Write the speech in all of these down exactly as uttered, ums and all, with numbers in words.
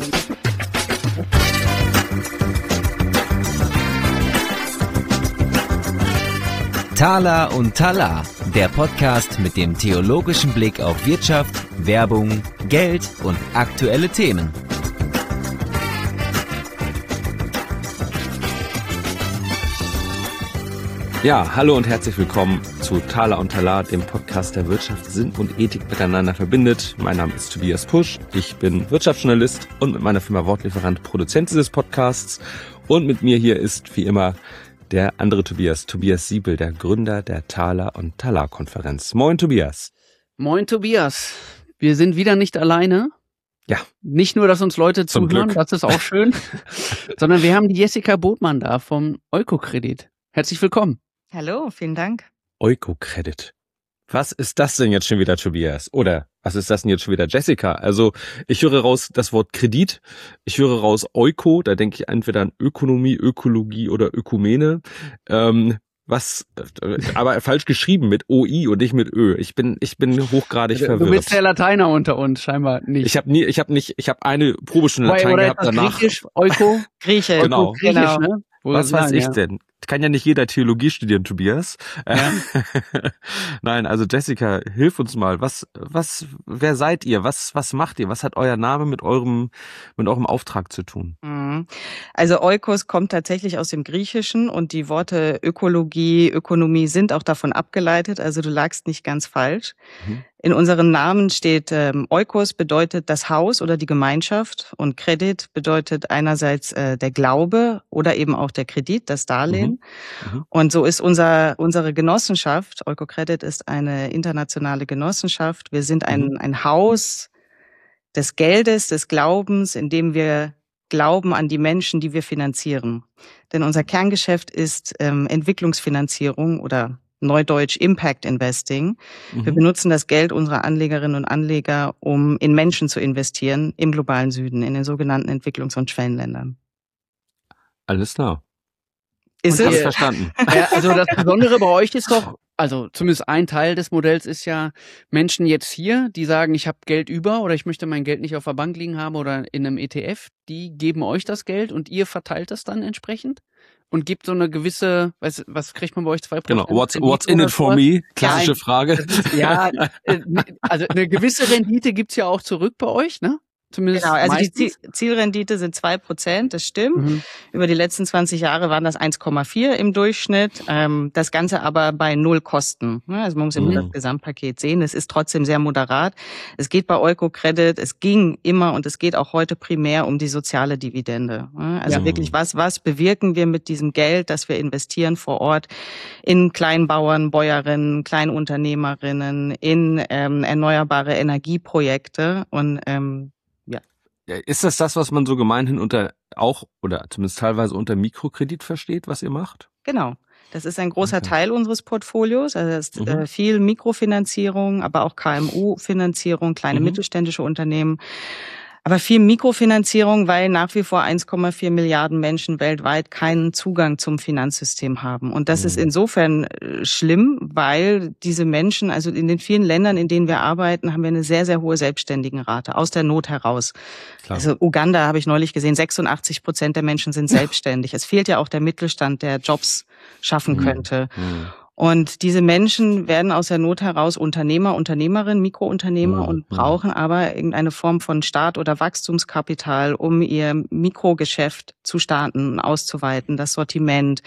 Tala und Tala, der Podcast mit dem theologischen Blick auf Wirtschaft, Werbung, Geld und aktuelle Themen. Ja, hallo und herzlich willkommen zu Tala und Tala, dem Podcast, der Wirtschaft, Sinn und Ethik miteinander verbindet. Mein Name ist Tobias Pusch, ich bin Wirtschaftsjournalist und mit meiner Firma Wortlieferant Produzent dieses Podcasts. Und mit mir hier ist wie immer der andere Tobias, Tobias Siebel, der Gründer der Tala und Tala Konferenz. Moin Tobias. Moin Tobias. Wir sind wieder nicht alleine. Ja. Nicht nur, dass uns Leute Zum zuhören, Glück. das ist auch schön, sondern wir haben die Jessica Botmann da vom Eukokredit. Herzlich willkommen. Hallo, vielen Dank. Eukokredit. Was ist das denn jetzt schon wieder, Tobias? Oder was ist das denn jetzt schon wieder, Jessica? Also ich höre raus das Wort Kredit, ich höre raus Euko, da denke ich entweder an Ökonomie, Ökologie oder Ökumene. Ähm, was, aber falsch geschrieben mit O I und nicht mit Ö. Ich bin, ich bin hochgradig Du verwirrt. bist der Lateiner unter uns, scheinbar nicht. Ich habe nie, ich habe nicht, ich habe eine Probestunde Wobei, Latein oder gehabt ist das danach. Griechisch, Euko? Grieche. Genau. Griechisch, Genau. ne? Wo Was wir weiß sagen, ich ja. denn? Kann ja nicht jeder Theologie studieren, Tobias. Ja. Nein, also Jessica, hilf uns mal. Was, was, wer seid ihr? Was, was macht ihr? Was hat euer Name mit eurem, mit eurem Auftrag zu tun? Also Oikos kommt tatsächlich aus dem Griechischen und die Worte Ökologie, Ökonomie sind auch davon abgeleitet. Also du lagst nicht ganz falsch. Mhm. In unseren Namen steht ähm, Oikos bedeutet das Haus oder die Gemeinschaft und Kredit bedeutet einerseits äh, der Glaube oder eben auch der Kredit, das Darlehen. Mhm. Mhm. Und so ist unser unsere Genossenschaft, Eukokredit ist eine internationale Genossenschaft. Wir sind ein Mhm. ein Haus des Geldes, des Glaubens, in dem wir glauben an die Menschen, die wir finanzieren. Denn unser Kerngeschäft ist ähm, Entwicklungsfinanzierung oder Neudeutsch Impact Investing. Wir Mhm. benutzen das Geld unserer Anlegerinnen und Anleger, um in Menschen zu investieren im globalen Süden, in den sogenannten Entwicklungs- und Schwellenländern. Alles klar. Ist Und Hab ich es? ihr- verstanden. Ja, also das Besondere bei euch ist doch, also zumindest ein Teil des Modells ist ja Menschen jetzt hier, die sagen, ich habe Geld über oder ich möchte mein Geld nicht auf der Bank liegen haben oder in einem E T F, die geben euch das Geld und ihr verteilt das dann entsprechend und gibt so eine gewisse, was, was kriegt man bei euch, zwei Prozent? Genau. What's, Rendite what's in oder it for sowas? me? Klassische Nein. Frage. Ja, äh, also eine gewisse Rendite gibt's ja auch zurück bei euch, ne? Zumindest Genau, also die meistens. Ziel- Zielrendite sind zwei Prozent, das stimmt. Mhm. Über die letzten zwanzig Jahre waren das eins Komma vier im Durchschnitt. Ähm, das Ganze aber bei null Kosten. Ne? Also man muss immer Mhm. das Gesamtpaket sehen. Es ist trotzdem sehr moderat. Es geht bei Eukokredit, es ging immer und es geht auch heute primär um die soziale Dividende. Ne? Also Ja. wirklich, was, was bewirken wir mit diesem Geld, das wir investieren vor Ort in Kleinbauern, Bäuerinnen, Kleinunternehmerinnen, in ähm, erneuerbare Energieprojekte und ähm, Ja, ist das das, was man so gemeinhin unter auch oder zumindest teilweise unter Mikrokredit versteht, was ihr macht? Genau. Das ist ein großer Okay. Teil unseres Portfolios. Also es ist Mhm. äh, viel Mikrofinanzierung, aber auch K M U-Finanzierung, kleine Mhm. mittelständische Unternehmen. Aber viel Mikrofinanzierung, weil nach wie vor eins Komma vier Milliarden Menschen weltweit keinen Zugang zum Finanzsystem haben. Und das Mhm. ist insofern äh, schlimm, weil diese Menschen, also in den vielen Ländern, in denen wir arbeiten, haben wir eine sehr, sehr hohe Selbstständigenrate aus der Not heraus. Klar. Also Uganda habe ich neulich gesehen, sechsundachtzig Prozent der Menschen sind selbstständig. Es fehlt ja auch der Mittelstand, der Jobs schaffen Mhm. könnte. Mhm. Und diese Menschen werden aus der Not heraus Unternehmer, Unternehmerinnen, Mikrounternehmer Mhm. und brauchen aber irgendeine Form von Start- oder Wachstumskapital, um ihr Mikrogeschäft zu starten, auszuweiten, das Sortiment,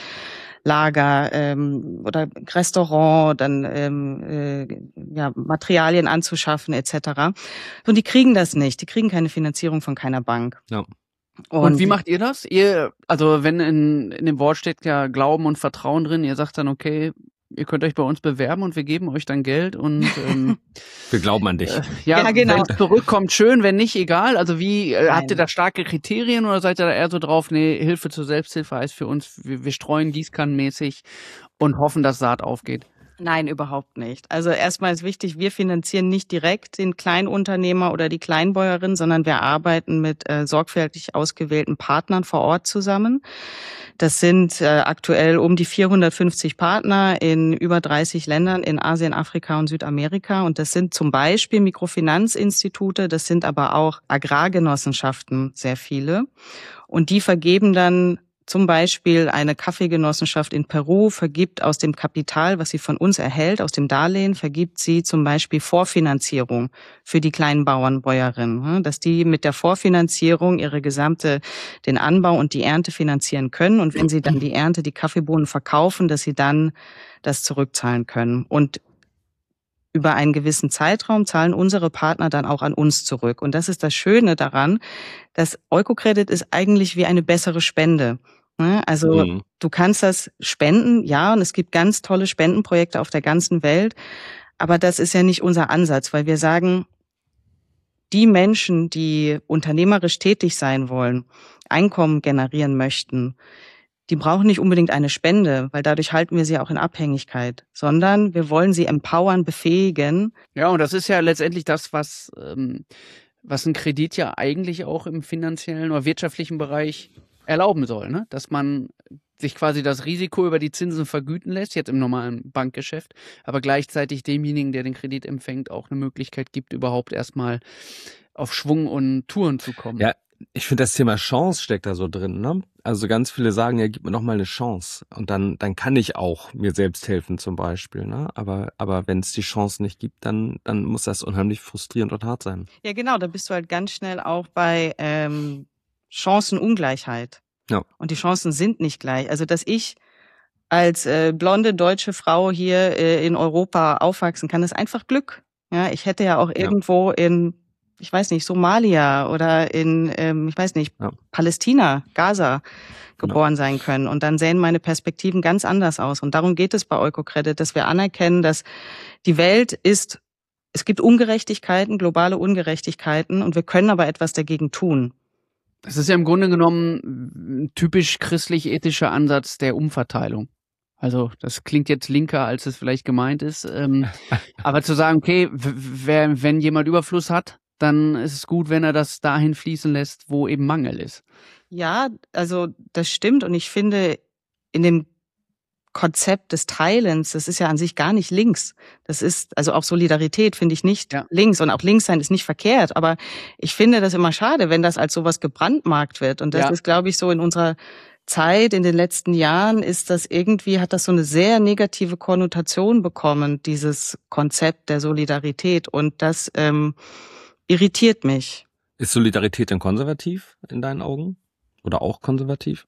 Lager ähm, oder Restaurant, dann ähm, äh, ja, Materialien anzuschaffen et cetera. Und die kriegen das nicht. Die kriegen keine Finanzierung von keiner Bank. Ja. Und wie macht ihr das? Ihr, also wenn in, in dem Wort steht ja Glauben und Vertrauen drin, ihr sagt dann, okay, ihr könnt euch bei uns bewerben und wir geben euch dann Geld und ähm, Wir glauben an dich. äh, ja, Ja, genau. wenn es zurückkommt, schön, wenn nicht, egal. Also wie, äh, habt ihr Nein. da starke Kriterien oder seid ihr da eher so drauf, nee, Hilfe zur Selbsthilfe heißt für uns, wir, wir streuen gießkannenmäßig und hoffen, dass Saat aufgeht? Nein, überhaupt nicht. Also erstmal ist wichtig, wir finanzieren nicht direkt den Kleinunternehmer oder die Kleinbäuerin, sondern wir arbeiten mit äh, sorgfältig ausgewählten Partnern vor Ort zusammen. Das sind äh, aktuell um die vierhundertfünfzig Partner in über dreißig Ländern in Asien, Afrika und Südamerika. Und das sind zum Beispiel Mikrofinanzinstitute, das sind aber auch Agrargenossenschaften, sehr viele. Und die vergeben dann zum Beispiel eine Kaffeegenossenschaft in Peru vergibt aus dem Kapital, was sie von uns erhält, aus dem Darlehen, vergibt sie zum Beispiel Vorfinanzierung für die kleinen Bauern, Bäuerinnen, dass die mit der Vorfinanzierung ihre gesamte, den Anbau und die Ernte finanzieren können. Und wenn sie dann die Ernte, die Kaffeebohnen verkaufen, dass sie dann das zurückzahlen können. Und über einen gewissen Zeitraum zahlen unsere Partner dann auch an uns zurück. Und das ist das Schöne daran, dass Oikocredit ist eigentlich wie eine bessere Spende. Also mhm. du kannst das spenden, ja, und es gibt ganz tolle Spendenprojekte auf der ganzen Welt, aber das ist ja nicht unser Ansatz, weil wir sagen, die Menschen, die unternehmerisch tätig sein wollen, Einkommen generieren möchten, die brauchen nicht unbedingt eine Spende, weil dadurch halten wir sie auch in Abhängigkeit, sondern wir wollen sie empowern, befähigen. Ja, und das ist ja letztendlich das, was, ähm, was ein Kredit ja eigentlich auch im finanziellen oder wirtschaftlichen Bereich erlauben soll, ne? Dass man sich quasi das Risiko über die Zinsen vergüten lässt, jetzt im normalen Bankgeschäft, aber gleichzeitig demjenigen, der den Kredit empfängt, auch eine Möglichkeit gibt, überhaupt erstmal auf Schwung und Touren zu kommen. Ja, ich finde, das Thema Chance steckt da so drin, ne? Also ganz viele sagen, ja, gib mir noch mal eine Chance und dann dann kann ich auch mir selbst helfen zum Beispiel, ne? Aber aber wenn es die Chance nicht gibt, dann dann muss das unheimlich frustrierend und hart sein. Ja, genau, da bist du halt ganz schnell auch bei ähm, Chancenungleichheit. Ja. Und die Chancen sind nicht gleich. Also, dass ich als äh, blonde deutsche Frau hier äh, in Europa aufwachsen kann, ist einfach Glück. Ja, ich hätte ja auch ja. irgendwo in, ich weiß nicht, Somalia oder in, ähm, ich weiß nicht, ja. Palästina, Gaza geboren ja. sein können. Und dann sehen meine Perspektiven ganz anders aus. Und darum geht es bei Oikocredit, dass wir anerkennen, dass die Welt ist, es gibt Ungerechtigkeiten, globale Ungerechtigkeiten, und wir können aber etwas dagegen tun. Das ist ja im Grunde genommen ein typisch christlich-ethischer Ansatz der Umverteilung. Also das klingt jetzt linker, als es vielleicht gemeint ist. Ähm, aber zu sagen, okay, wer, wenn jemand Überfluss hat, dann ist es gut, wenn er das dahin fließen lässt, wo eben Mangel ist. Ja, also das stimmt. Und ich finde, in dem Konzept des Teilens, das ist ja an sich gar nicht links. Das ist, also auch Solidarität finde ich nicht ja. links, und auch links sein ist nicht verkehrt. Aber ich finde das immer schade, wenn das als sowas gebrandmarkt wird. Und das ja. ist, glaube ich, so in unserer Zeit, in den letzten Jahren ist das irgendwie, hat das so eine sehr negative Konnotation bekommen, dieses Konzept der Solidarität. Und das ähm, irritiert mich. Ist Solidarität denn konservativ in deinen Augen? Oder auch konservativ?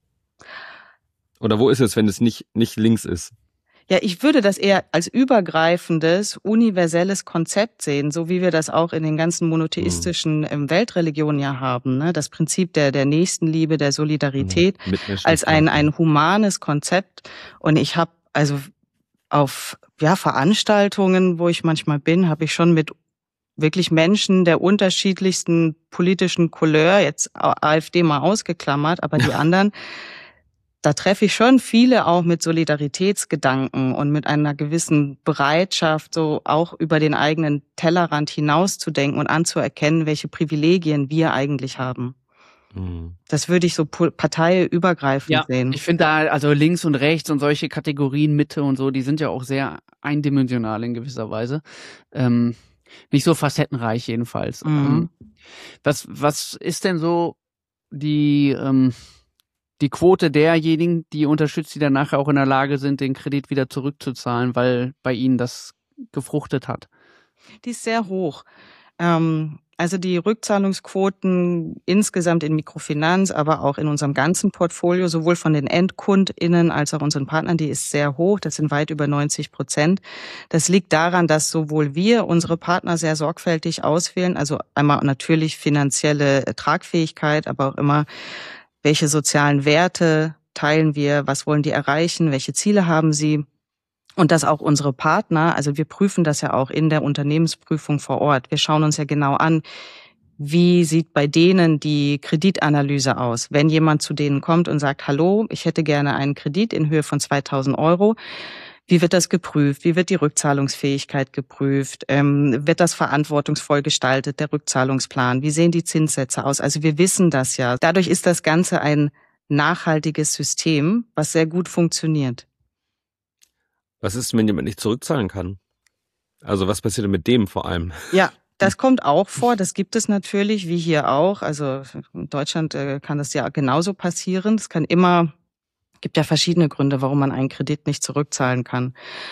Oder wo ist es, wenn es nicht, nicht links ist? Ja, ich würde das eher als übergreifendes, universelles Konzept sehen, so wie wir das auch in den ganzen monotheistischen mhm. Weltreligionen ja haben. Ne? Das Prinzip der, der Nächstenliebe, der Solidarität mhm. als ein, ein humanes Konzept. Und ich habe also auf ja, Veranstaltungen, wo ich manchmal bin, habe ich schon mit wirklich Menschen der unterschiedlichsten politischen Couleur, jetzt AfD mal ausgeklammert, aber die anderen, da treffe ich schon viele auch mit Solidaritätsgedanken und mit einer gewissen Bereitschaft, so auch über den eigenen Tellerrand hinauszudenken und anzuerkennen, welche Privilegien wir eigentlich haben. Mhm. Das würde ich so parteiübergreifend ja, sehen. Ich finde da, also links und rechts und solche Kategorien, Mitte und so, die sind ja auch sehr eindimensional in gewisser Weise. Ähm, nicht so facettenreich jedenfalls. Mhm. Ähm, was, was ist denn so die... Ähm, die Quote derjenigen, die unterstützt, die dann nachher auch in der Lage sind, den Kredit wieder zurückzuzahlen, weil bei ihnen das gefruchtet hat? Die ist sehr hoch. Ähm, also die Rückzahlungsquoten insgesamt in Mikrofinanz, aber auch in unserem ganzen Portfolio, sowohl von den EndkundInnen als auch unseren Partnern, die ist sehr hoch. Das sind weit über neunzig Prozent. Das liegt daran, dass sowohl wir unsere Partner sehr sorgfältig auswählen, also einmal natürlich finanzielle Tragfähigkeit, aber auch immer welche sozialen Werte teilen wir, was wollen die erreichen, welche Ziele haben sie, und dass auch unsere Partner, also wir prüfen das ja auch in der Unternehmensprüfung vor Ort. Wir schauen uns ja genau an, wie sieht bei denen die Kreditanalyse aus. Wenn jemand zu denen kommt und sagt, hallo, ich hätte gerne einen Kredit in Höhe von zweitausend Euro, Wie wird das geprüft? Wie wird die Rückzahlungsfähigkeit geprüft? Ähm, wird das verantwortungsvoll gestaltet, der Rückzahlungsplan? Wie sehen die Zinssätze aus? Also wir wissen das ja. Dadurch ist das Ganze ein nachhaltiges System, was sehr gut funktioniert. Was ist, wenn jemand nicht zurückzahlen kann? Also was passiert denn mit dem vor allem? Ja, das kommt auch vor. Das gibt es natürlich, wie hier auch. Also in Deutschland äh, kann das ja genauso passieren. Es kann immer gibt ja verschiedene Gründe, warum man einen Kredit nicht zurückzahlen kann.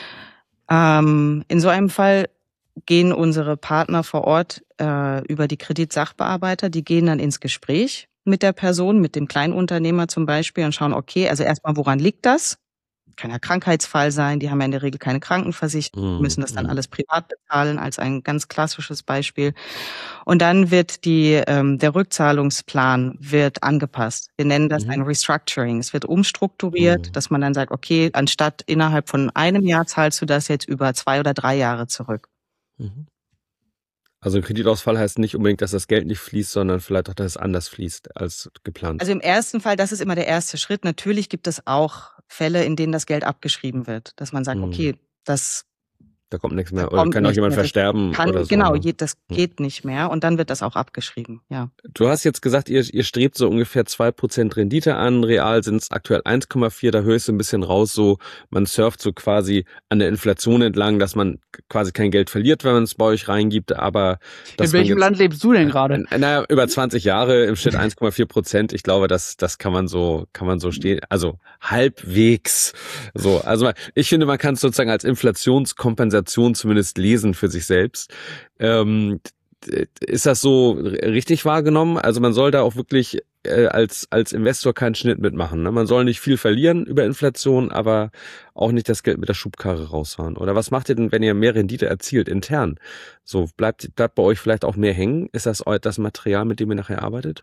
Ähm, in so einem Fall gehen unsere Partner vor Ort äh, über die Kreditsachbearbeiter, die gehen dann ins Gespräch mit der Person, mit dem Kleinunternehmer zum Beispiel und schauen, okay, also erstmal, woran liegt das? Kann ja Krankheitsfall sein, die haben ja in der Regel keine Krankenversicherung, müssen das dann alles privat bezahlen, als ein ganz klassisches Beispiel. Und dann wird die, ähm, der Rückzahlungsplan wird angepasst. Wir nennen das mhm. ein Restructuring. Es wird umstrukturiert, mhm. dass man dann sagt, okay, anstatt innerhalb von einem Jahr zahlst du das jetzt über zwei oder drei Jahre zurück. Mhm. Also ein Kreditausfall heißt nicht unbedingt, dass das Geld nicht fließt, sondern vielleicht auch, dass es anders fließt als geplant. Also im ersten Fall, das ist immer der erste Schritt. Natürlich gibt es auch Fälle, in denen das Geld abgeschrieben wird, dass man sagt, okay, das da kommt nichts mehr. Oder kann auch jemand versterben kann, oder so. Genau, das geht nicht mehr und dann wird das auch abgeschrieben, ja. Du hast jetzt gesagt, ihr, ihr strebt so ungefähr zwei Prozent Rendite an, real sind es aktuell eins Komma vier, da höre ich so ein bisschen raus, so man surft so quasi an der Inflation entlang, dass man quasi kein Geld verliert, wenn man es bei euch reingibt, aber... In welchem jetzt, Land lebst du denn gerade? Naja, über zwanzig Jahre, im Schnitt eins Komma vier Prozent, ich glaube, das, das kann man so, kann man so stehen, also halbwegs so. Also ich finde, man kann es sozusagen als Inflationskompensation zumindest lesen für sich selbst. Ähm, ist das so richtig wahrgenommen? Also man soll da auch wirklich äh, als als Investor keinen Schnitt mitmachen. Ne? Man soll nicht viel verlieren über Inflation, aber auch nicht das Geld mit der Schubkarre raushauen. Oder was macht ihr denn, wenn ihr mehr Rendite erzielt intern? So bleibt bleibt bei euch vielleicht auch mehr hängen? Ist das das Material, mit dem ihr nachher arbeitet?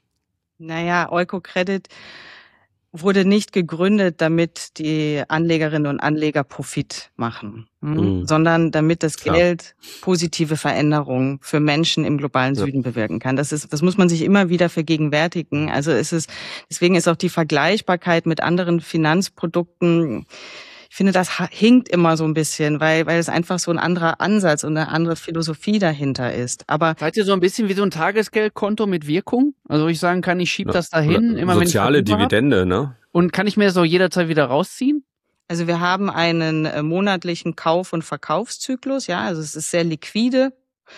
Naja, Eukocredit wurde nicht gegründet, damit die Anlegerinnen und Anleger Profit machen, mhm. sondern damit das Klar. Geld positive Veränderungen für Menschen im globalen ja. Süden bewirken kann. Das ist, das muss man sich immer wieder vergegenwärtigen. Also es ist, deswegen ist auch die Vergleichbarkeit mit anderen Finanzprodukten, ich finde, das hinkt immer so ein bisschen, weil weil es einfach so ein anderer Ansatz und eine andere Philosophie dahinter ist. Aber seid ihr so ein bisschen wie so ein Tagesgeldkonto mit Wirkung? Also ich sagen kann, ich schiebe ja, das dahin, immer wenn ich soziale Dividende, ne? Und kann ich mir das so jederzeit wieder rausziehen? Also wir haben einen äh, monatlichen Kauf- und Verkaufszyklus, ja, also es ist sehr liquide.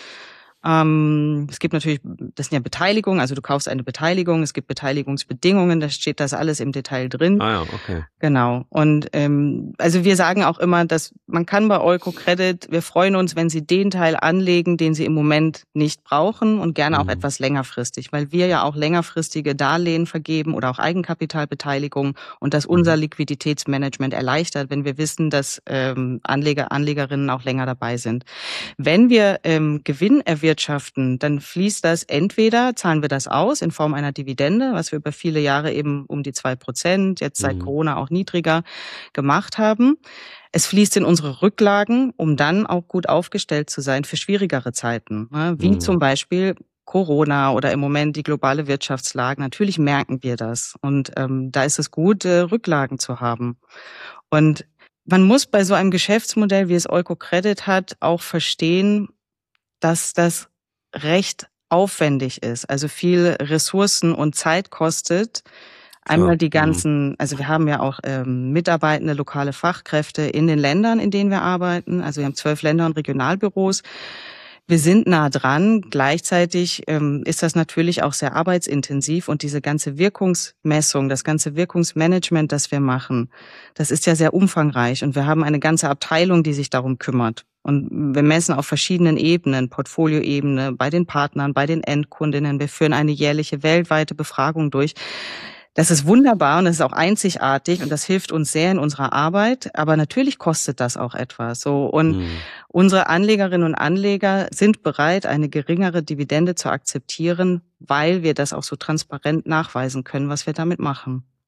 Ähm, es gibt natürlich, das sind ja Beteiligungen, also du kaufst eine Beteiligung, es gibt Beteiligungsbedingungen, da steht das alles im Detail drin. Ah ja, okay. Genau. Und ähm, also wir sagen auch immer, dass man kann bei Eukocredit, wir freuen uns, wenn Sie den Teil anlegen, den Sie im Moment nicht brauchen und gerne mhm. auch etwas längerfristig, weil wir ja auch längerfristige Darlehen vergeben oder auch Eigenkapitalbeteiligung und das unser Liquiditätsmanagement erleichtert, wenn wir wissen, dass ähm, Anleger, Anlegerinnen auch länger dabei sind. Wenn wir ähm, Gewinn erwirtschaften, Wirtschaften, dann fließt das entweder, zahlen wir das aus in Form einer Dividende, was wir über viele Jahre eben um die zwei Prozent, jetzt seit mhm. Corona auch niedriger gemacht haben. Es fließt in unsere Rücklagen, um dann auch gut aufgestellt zu sein für schwierigere Zeiten, wie mhm. zum Beispiel Corona oder im Moment die globale Wirtschaftslage. Natürlich merken wir das und ähm, da ist es gut, äh, Rücklagen zu haben. Und man muss bei so einem Geschäftsmodell, wie es Eukocredit hat, auch verstehen, dass das recht aufwendig ist, also viel Ressourcen und Zeit kostet. Einmal die ganzen, also wir haben ja auch ähm, mitarbeitende lokale Fachkräfte in den Ländern, in denen wir arbeiten. Also wir haben zwölf Länder und Regionalbüros. Wir sind nah dran. Gleichzeitig ähm, ist das natürlich auch sehr arbeitsintensiv und diese ganze Wirkungsmessung, das ganze Wirkungsmanagement, das wir machen, das ist ja sehr umfangreich und wir haben eine ganze Abteilung, die sich darum kümmert. Und wir messen auf verschiedenen Ebenen, Portfolioebene, bei den Partnern, bei den Endkundinnen. Wir führen eine jährliche weltweite Befragung durch. Das ist wunderbar und das ist auch einzigartig und das hilft uns sehr in unserer Arbeit. Aber natürlich kostet das auch etwas. So und mhm. unsere Anlegerinnen und Anleger sind bereit, eine geringere Dividende zu akzeptieren, weil wir das auch so transparent nachweisen können, was wir damit machen.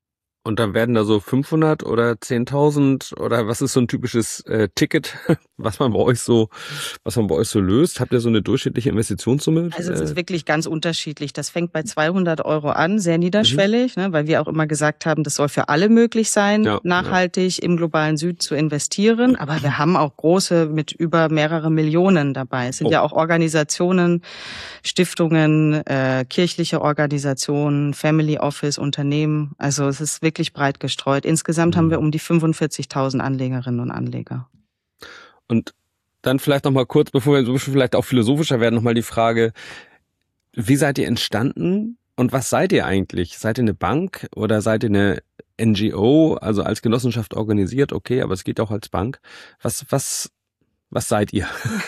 Und dann werden da so fünfhundert oder zehntausend oder was ist so ein typisches äh, Ticket, was man bei euch so, was man bei euch so löst? Habt ihr so eine durchschnittliche Investitionssumme? Also es ist wirklich ganz unterschiedlich. Das fängt bei zweihundert Euro an, sehr niederschwellig, mhm. ne, weil wir auch immer gesagt haben, das soll für alle möglich sein, ja, nachhaltig ja. im globalen Süden zu investieren. Aber wir haben auch große mit über mehrere Millionen dabei. Es sind oh. ja auch Organisationen, Stiftungen, äh, kirchliche Organisationen, Family Office, Unternehmen. Also es ist wirklich breit gestreut. Insgesamt mhm. haben wir um die fünfundvierzigtausend Anlegerinnen und Anleger. Und dann vielleicht noch mal kurz, bevor wir so vielleicht auch philosophischer werden, noch mal die Frage, wie seid ihr entstanden und was seid ihr eigentlich? Seid ihr eine Bank oder seid ihr eine N G O, also als Genossenschaft organisiert? Okay, aber es geht auch als Bank. Was, was, was seid ihr?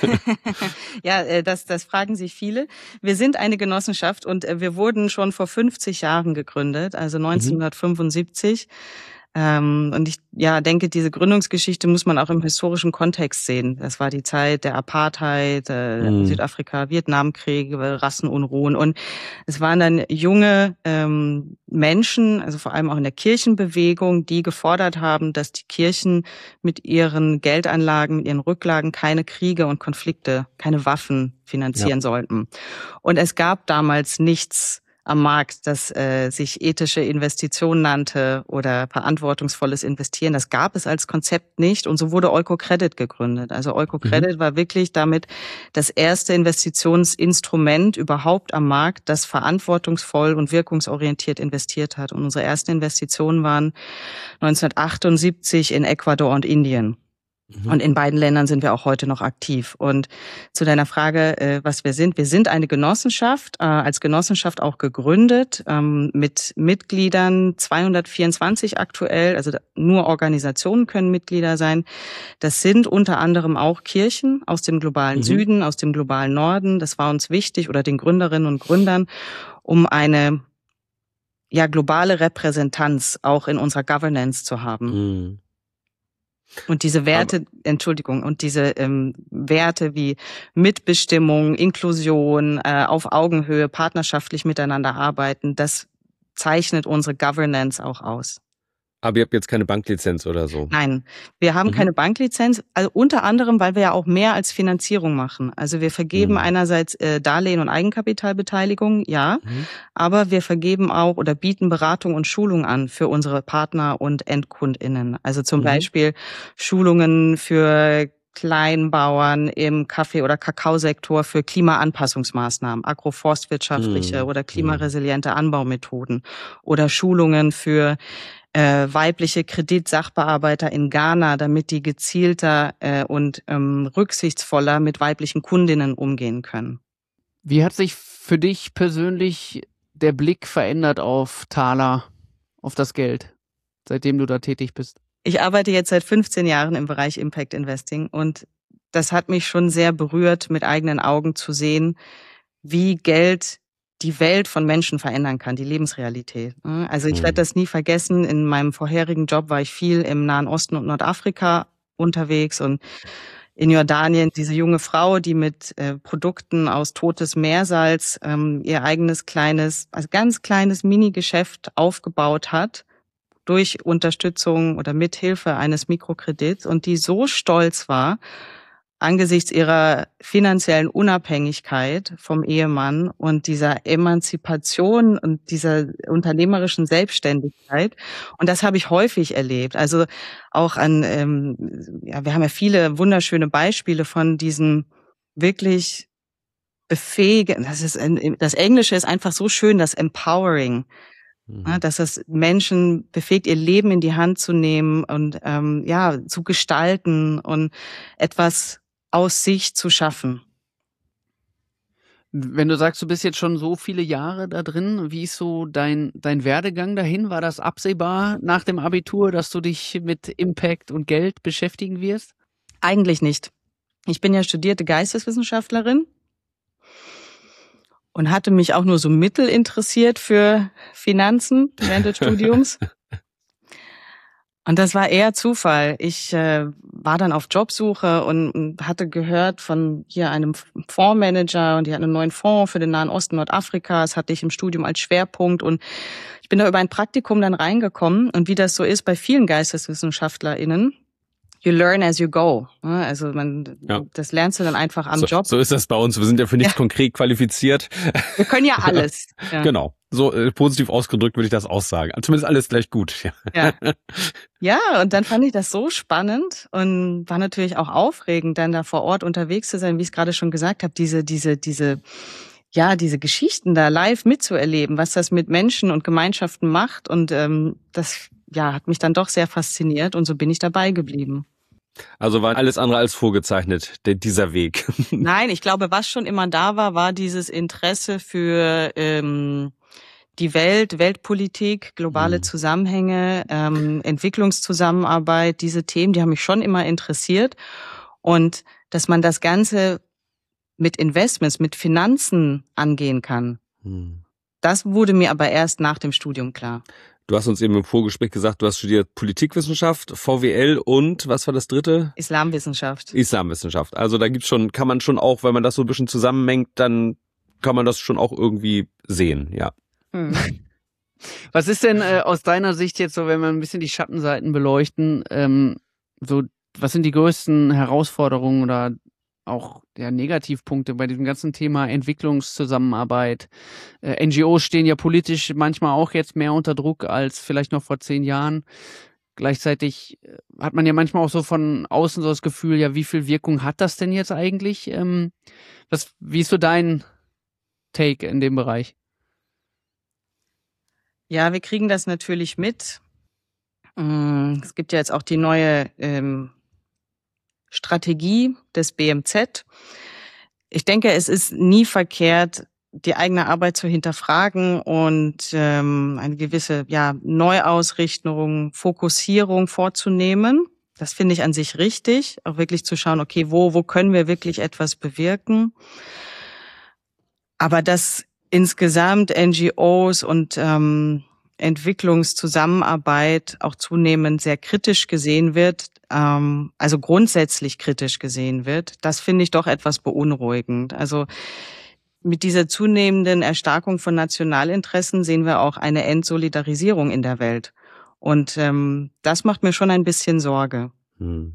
Ja, das, das fragen sich viele. Wir sind eine Genossenschaft und wir wurden schon vor fünfzig Jahren gegründet, also neunzehnhundertfünfundsiebzig. Mhm. Und ich ja denke, diese Gründungsgeschichte muss man auch im historischen Kontext sehen. Das war die Zeit der Apartheid, äh, mhm. Südafrika, Vietnamkriege, Rassenunruhen. Und es waren dann junge ähm, Menschen, also vor allem auch in der Kirchenbewegung, die gefordert haben, dass die Kirchen mit ihren Geldanlagen, mit ihren Rücklagen keine Kriege und Konflikte, keine Waffen finanzieren ja. sollten. Und es gab damals nichts am Markt, das äh, sich ethische Investition nannte oder verantwortungsvolles Investieren. Das gab es als Konzept nicht und so wurde Oikocredit gegründet. Also Oikocredit mhm. war wirklich damit das erste Investitionsinstrument überhaupt am Markt, das verantwortungsvoll und wirkungsorientiert investiert hat. Und unsere ersten Investitionen waren neunzehnhundertachtundsiebzig in Ecuador und Indien. Mhm. Und in beiden Ländern sind wir auch heute noch aktiv. Und zu deiner Frage, was wir sind. Wir sind eine Genossenschaft, als Genossenschaft auch gegründet, mit Mitgliedern, zweihundertvierundzwanzig aktuell. Also nur Organisationen können Mitglieder sein. Das sind unter anderem auch Kirchen aus dem globalen mhm. Süden, aus dem globalen Norden. Das war uns wichtig, oder den Gründerinnen und Gründern, um eine ja globale Repräsentanz auch in unserer Governance zu haben. Mhm. Und diese Werte, Aber, Entschuldigung, und diese ähm, Werte wie Mitbestimmung, Inklusion, äh, auf Augenhöhe, partnerschaftlich miteinander arbeiten, das zeichnet unsere Governance auch aus. Aber ihr habt jetzt keine Banklizenz oder so? Nein, wir haben mhm. keine Banklizenz, also unter anderem, weil wir ja auch mehr als Finanzierung machen. Also wir vergeben mhm. einerseits äh, Darlehen und Eigenkapitalbeteiligung, ja, mhm. aber wir vergeben auch oder bieten Beratung und Schulung an für unsere Partner und EndkundInnen. Also zum mhm. Beispiel Schulungen für Kleinbauern im Kaffee- oder Kakaosektor für Klimaanpassungsmaßnahmen, agroforstwirtschaftliche mhm. oder klimaresiliente Anbaumethoden oder Schulungen für äh, weibliche Kreditsachbearbeiter in Ghana, damit die gezielter äh, und ähm, rücksichtsvoller mit weiblichen Kundinnen umgehen können. Wie hat sich für dich persönlich der Blick verändert auf Thaler, auf das Geld, seitdem du da tätig bist? Ich arbeite jetzt seit fünfzehn Jahren im Bereich Impact Investing und das hat mich schon sehr berührt, mit eigenen Augen zu sehen, wie Geld die Welt von Menschen verändern kann, die Lebensrealität. Also ich werde das nie vergessen. In meinem vorherigen Job war ich viel im Nahen Osten und Nordafrika unterwegs und in Jordanien diese junge Frau, die mit äh, Produkten aus totes Meersalz ähm, ihr eigenes kleines, also ganz kleines Mini-Geschäft aufgebaut hat, durch Unterstützung oder Mithilfe eines Mikrokredits, und die so stolz war, angesichts ihrer finanziellen Unabhängigkeit vom Ehemann und dieser Emanzipation und dieser unternehmerischen Selbstständigkeit. Und das habe ich häufig erlebt. Also auch an, ähm, ja, wir haben ja viele wunderschöne Beispiele von diesen wirklich befähigen, das ist, das Englische ist einfach so schön, das Empowering. Mhm. Dass es Menschen befähigt, ihr Leben in die Hand zu nehmen und ähm, ja zu gestalten und etwas aus sich zu schaffen. Wenn du sagst, du bist jetzt schon so viele Jahre da drin, wie ist so dein dein Werdegang dahin? War das absehbar nach dem Abitur, dass du dich mit Impact und Geld beschäftigen wirst? Eigentlich nicht. Ich bin ja studierte Geisteswissenschaftlerin und hatte mich auch nur so mittel interessiert für Finanzen während des Studiums. Und das war eher Zufall. Ich äh, war dann auf Jobsuche und, und hatte gehört von hier einem Fondsmanager und die hatten einen neuen Fonds für den Nahen Osten, Nordafrika. Das hatte ich im Studium als Schwerpunkt und ich bin da über ein Praktikum dann reingekommen und wie das so ist bei vielen GeisteswissenschaftlerInnen, you learn as you go. Also man, ja. das lernst du dann einfach am so, Job. So ist das bei uns. Wir sind ja für nichts ja. konkret qualifiziert. Wir können ja alles. Ja. Genau. So äh, positiv ausgedrückt würde ich das auch sagen. Zumindest alles gleich gut. Ja. Ja. ja, und dann fand ich das so spannend und war natürlich auch aufregend, dann da vor Ort unterwegs zu sein, wie ich es gerade schon gesagt habe, diese, diese, diese, ja, diese Geschichten da live mitzuerleben, was das mit Menschen und Gemeinschaften macht. Und ähm, das ja, hat mich dann doch sehr fasziniert und so bin ich dabei geblieben. Also war alles andere als vorgezeichnet, der, dieser Weg. Nein, ich glaube, was schon immer da war, war dieses Interesse für ähm, die Welt, Weltpolitik, globale mhm. Zusammenhänge, ähm, Entwicklungszusammenarbeit, diese Themen, die haben mich schon immer interessiert. Und dass man das Ganze mit Investments, mit Finanzen angehen kann, mhm. das wurde mir aber erst nach dem Studium klar. Du hast uns eben im Vorgespräch gesagt, du hast studiert Politikwissenschaft, V W L und was war das dritte? Islamwissenschaft. Islamwissenschaft. Also da gibt's schon, kann man schon auch, wenn man das so ein bisschen zusammenmengt, dann kann man das schon auch irgendwie sehen, ja. Hm. Was ist denn äh, aus deiner Sicht jetzt so, wenn wir ein bisschen die Schattenseiten beleuchten, ähm, so, was sind die größten Herausforderungen oder auch ja, Negativpunkte bei diesem ganzen Thema Entwicklungszusammenarbeit? Äh, N G Os stehen ja politisch manchmal auch jetzt mehr unter Druck als vielleicht noch vor zehn Jahren. Gleichzeitig hat man ja manchmal auch so von außen so das Gefühl, ja, wie viel Wirkung hat das denn jetzt eigentlich? Ähm, was, wie ist so dein Take in dem Bereich? Ja, wir kriegen das natürlich mit. Es gibt ja jetzt auch die neue ähm, Strategie des B M Z. Ich denke, es ist nie verkehrt, die eigene Arbeit zu hinterfragen und ähm, eine gewisse ja, Neuausrichtung, Fokussierung vorzunehmen. Das finde ich an sich richtig, auch wirklich zu schauen, okay, wo, wo können wir wirklich etwas bewirken? Aber dass insgesamt N G Os und ähm, Entwicklungszusammenarbeit auch zunehmend sehr kritisch gesehen wird, ähm, also grundsätzlich kritisch gesehen wird, das finde ich doch etwas beunruhigend. Also mit dieser zunehmenden Erstarkung von Nationalinteressen sehen wir auch eine Entsolidarisierung in der Welt. Und ähm, das macht mir schon ein bisschen Sorge. Hm.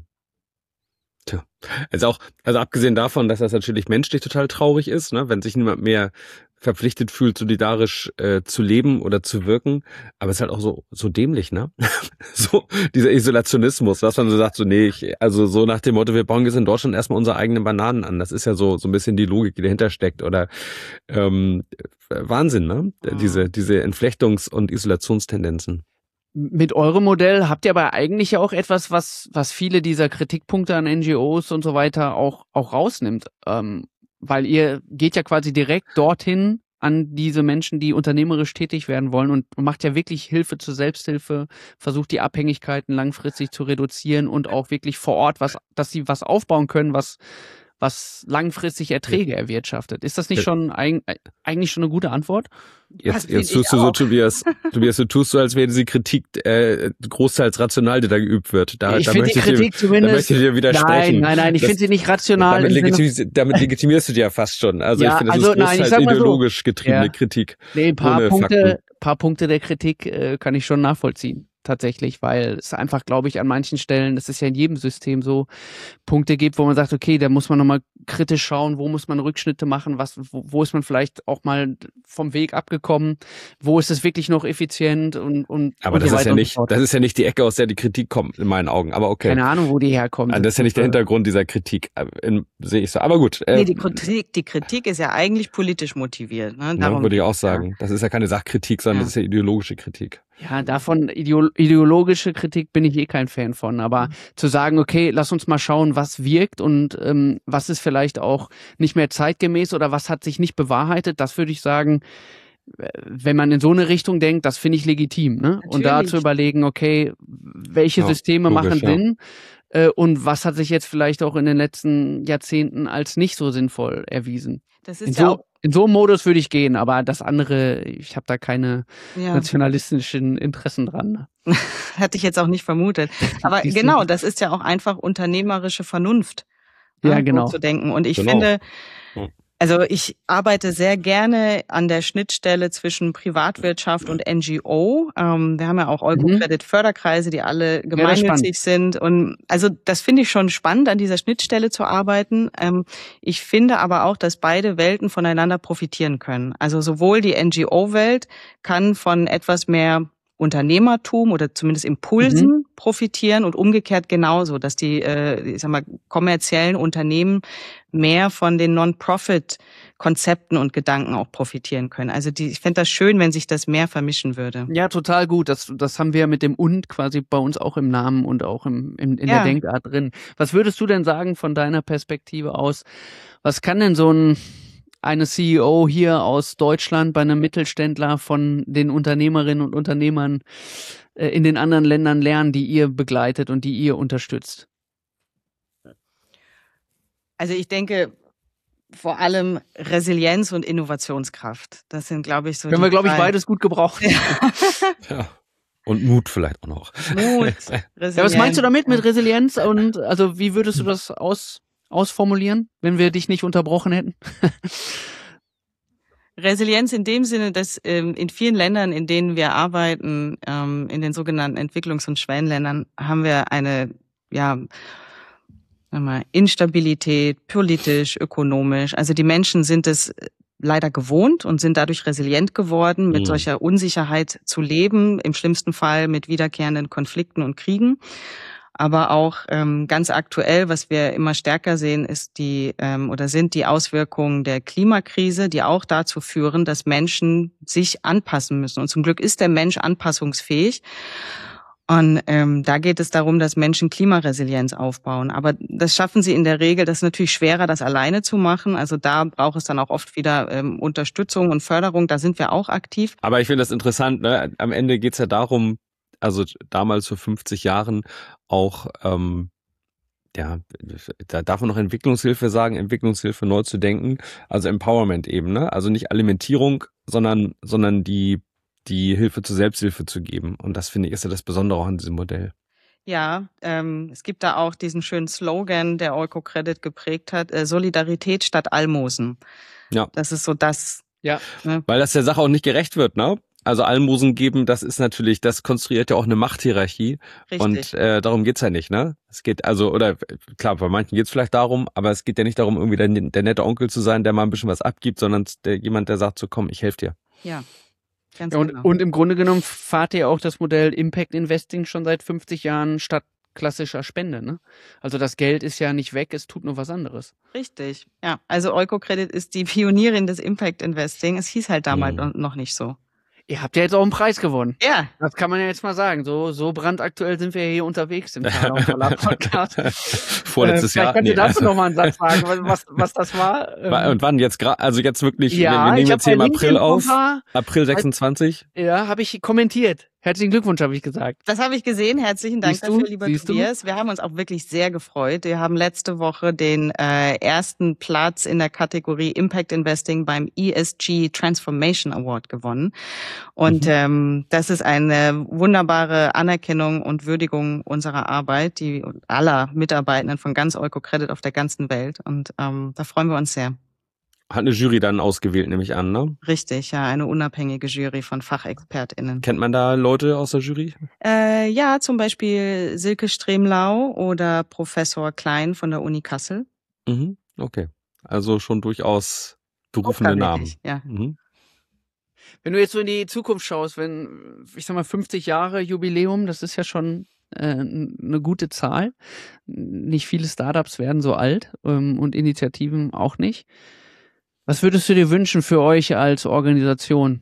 Tja, also auch, also abgesehen davon, dass das natürlich menschlich total traurig ist, ne, wenn sich niemand mehr verpflichtet fühlt, solidarisch äh, zu leben oder zu wirken, aber es ist halt auch so so dämlich, ne? So dieser Isolationismus, dass man so sagt, so nee, ich, also so nach dem Motto, wir bauen jetzt in Deutschland erstmal unsere eigenen Bananen an. Das ist ja so so ein bisschen die Logik, die dahinter steckt, oder ähm, Wahnsinn, ne? Ja. Diese diese Entflechtungs- und Isolationstendenzen. Mit eurem Modell habt ihr aber eigentlich ja auch etwas, was was viele dieser Kritikpunkte an N G Os und so weiter auch auch rausnimmt, ähm, weil ihr geht ja quasi direkt dorthin an diese Menschen, die unternehmerisch tätig werden wollen und macht ja wirklich Hilfe zur Selbsthilfe, versucht die Abhängigkeiten langfristig zu reduzieren und auch wirklich vor Ort was, dass sie was aufbauen können, was was langfristig Erträge erwirtschaftet. Ist das nicht schon eig- eigentlich schon eine gute Antwort? Jetzt, jetzt tust du so, Tobias, Tobias, du tust so, als wäre diese Kritik äh, großteils rational, die da geübt wird. Da, ich da finde die Kritik dir, zumindest... Da möchte ich dir widersprechen. Nein, nein, nein, ich finde sie nicht rational. Damit, legitimi- damit legitimierst du dir ja fast schon. Also ja, ich finde, das also, ist großteils nein, ideologisch so, getriebene ja. Kritik. Nee, ein paar Punkte, paar Punkte der Kritik äh, kann ich schon nachvollziehen. Tatsächlich, weil es einfach, glaube ich, an manchen Stellen, das ist ja in jedem System so, Punkte gibt, wo man sagt, okay, da muss man nochmal kritisch schauen, wo muss man Rückschnitte machen, was, wo, wo ist man vielleicht auch mal vom Weg abgekommen, wo ist es wirklich noch effizient und, und aber und das so ist ja nicht, so das ist ja nicht die Ecke, aus der die Kritik kommt, in meinen Augen, aber okay. Keine Ahnung, wo die herkommt. Also das ist ja nicht der Hintergrund dieser Kritik, in, sehe ich so, aber gut. Äh, nee, die Kritik, die Kritik ist ja eigentlich politisch motiviert. Ne? Darum ja, würde ich auch sagen. Ja. Das ist ja keine Sachkritik, sondern ja. das ist ja ideologische Kritik. Ja, davon ideologische Kritik bin ich eh kein Fan von, aber mhm. zu sagen, okay, lass uns mal schauen, was wirkt und ähm, was ist vielleicht auch nicht mehr zeitgemäß oder was hat sich nicht bewahrheitet, das würde ich sagen, wenn man in so eine Richtung denkt, das finde ich legitim, ne? Und da zu überlegen, okay, welche ja, Systeme logisch, machen Sinn ja. äh, und was hat sich jetzt vielleicht auch in den letzten Jahrzehnten als nicht so sinnvoll erwiesen. Das ist ja auch In so einem Modus würde ich gehen, aber das andere, ich habe da keine Ja. nationalistischen Interessen dran. Hatte ich jetzt auch nicht vermutet. Aber Siehst du? genau, das ist ja auch einfach unternehmerische Vernunft, Ja, ne, genau. so zu denken. Und ich Genau. finde, Ja. also ich arbeite sehr gerne an der Schnittstelle zwischen Privatwirtschaft und N G O. Ähm, wir haben ja auch Eukocredit-Förderkreise, die alle das ist gemeinnützig sind. Und also das finde ich schon spannend, an dieser Schnittstelle zu arbeiten. Ähm, ich finde aber auch, dass beide Welten voneinander profitieren können. Also sowohl die N G O-Welt kann von etwas mehr Unternehmertum oder zumindest Impulsen Mhm. profitieren und umgekehrt genauso, dass die, äh, ich sag mal, kommerziellen Unternehmen mehr von den Non-Profit-Konzepten und Gedanken auch profitieren können. Also die, ich fände das schön, wenn sich das mehr vermischen würde. Ja, total gut. Das, das haben wir mit dem Und quasi bei uns auch im Namen und auch im, in, in Ja. der Denkart drin. Was würdest du denn sagen von deiner Perspektive aus? Was kann denn so ein eine C E O hier aus Deutschland bei einem Mittelständler von den Unternehmerinnen und Unternehmern äh, in den anderen Ländern lernen, die ihr begleitet und die ihr unterstützt? Also ich denke, vor allem Resilienz und Innovationskraft. Das sind, glaube ich, so Können die wir, glaube ich, drei. beides gut gebrauchen. Ja. Und Mut vielleicht auch noch. Mut, Ja, was meinst du damit mit ja. Resilienz? Und also wie würdest du das aus, ausformulieren, wenn wir dich nicht unterbrochen hätten? Resilienz in dem Sinne, dass ähm, in vielen Ländern, in denen wir arbeiten, ähm, in den sogenannten Entwicklungs- und Schwellenländern, haben wir eine, ja, sagen wir mal, Instabilität, politisch, ökonomisch. Also die Menschen sind es leider gewohnt und sind dadurch resilient geworden, mit Mhm. solcher Unsicherheit zu leben, im schlimmsten Fall mit wiederkehrenden Konflikten und Kriegen. Aber auch ähm, ganz aktuell, was wir immer stärker sehen, ist die ähm, oder sind die Auswirkungen der Klimakrise, die auch dazu führen, dass Menschen sich anpassen müssen. Und zum Glück ist der Mensch anpassungsfähig. Und ähm, da geht es darum, dass Menschen Klimaresilienz aufbauen. Aber das schaffen sie in der Regel. Das ist natürlich schwerer, das alleine zu machen. Also da braucht es dann auch oft wieder ähm, Unterstützung und Förderung. Da sind wir auch aktiv. Aber ich finde das interessant, ne? Am Ende geht's ja darum, also damals vor fünfzig Jahren auch, ähm, ja, da darf man noch Entwicklungshilfe sagen, Entwicklungshilfe neu zu denken, also Empowerment eben, ne? Also nicht Alimentierung, sondern, sondern die, die Hilfe zur Selbsthilfe zu geben. Und das finde ich ist ja das Besondere auch an diesem Modell. Ja, ähm, es gibt da auch diesen schönen Slogan, der Eukocredit geprägt hat, äh, Solidarität statt Almosen. Ja. Das ist so das. Ja. Ne? Weil das der Sache auch nicht gerecht wird, ne? Also Almosen geben, das ist natürlich, das konstruiert ja auch eine Machthierarchie. Richtig. Und äh, darum geht's ja nicht, ne? Es geht also, oder klar, bei manchen geht's vielleicht darum, aber es geht ja nicht darum, irgendwie der, der nette Onkel zu sein, der mal ein bisschen was abgibt, sondern der, jemand, der sagt so, komm, ich helfe dir. Ja, ganz Ja, und, genau. und im Grunde genommen fahrt ihr auch das Modell Impact Investing schon seit fünfzig Jahren statt klassischer Spende, ne? Also das Geld ist ja nicht weg, es tut nur was anderes. Richtig. Ja, also Eukocredit ist die Pionierin des Impact Investing. Es hieß halt damals Mhm. noch nicht so. Ihr habt ja jetzt auch einen Preis gewonnen. Ja, Das kann man ja jetzt mal sagen. So, so brandaktuell sind wir hier unterwegs im Taler und Taler Podcast. Vorletztes äh, Jahr. Vielleicht kannst du Nee. dazu noch mal einen Satz sagen, was, was, was das war. Ähm, Wa- Und wann jetzt gerade, also jetzt wirklich, ja, wir, wir nehmen ich hab jetzt hier im bei April LinkedIn vor ein auf, paar- April sechsundzwanzig. Ja, habe ich kommentiert. Herzlichen Glückwunsch, habe ich gesagt. das habe ich gesehen. Herzlichen Dank Siehst du? dafür, lieber Siehst du? Tobias. Wir haben uns auch wirklich sehr gefreut. Wir haben letzte Woche den äh, ersten Platz in der Kategorie Impact Investing beim E S G Transformation Award gewonnen. Und Mhm. ähm, das ist eine wunderbare Anerkennung und Würdigung unserer Arbeit, die aller Mitarbeitenden von ganz Eukocredit auf der ganzen Welt. Und ähm, da freuen wir uns sehr. Hat eine Jury dann ausgewählt, nehme ich an, ne? Richtig, ja, eine unabhängige Jury von FachexpertInnen. Kennt man da Leute aus der Jury? Äh, ja, zum Beispiel Silke Stremlau oder Professor Klein von der Uni Kassel. Mhm. Okay. Also schon durchaus berufene Namen. Hochkarätig, ja. Mhm. Wenn du jetzt so in die Zukunft schaust, wenn, ich sag mal, fünfzig Jahre Jubiläum, das ist ja schon äh, eine gute Zahl. Nicht viele Startups werden so alt ähm, und Initiativen auch nicht. Was würdest du dir wünschen für euch als Organisation?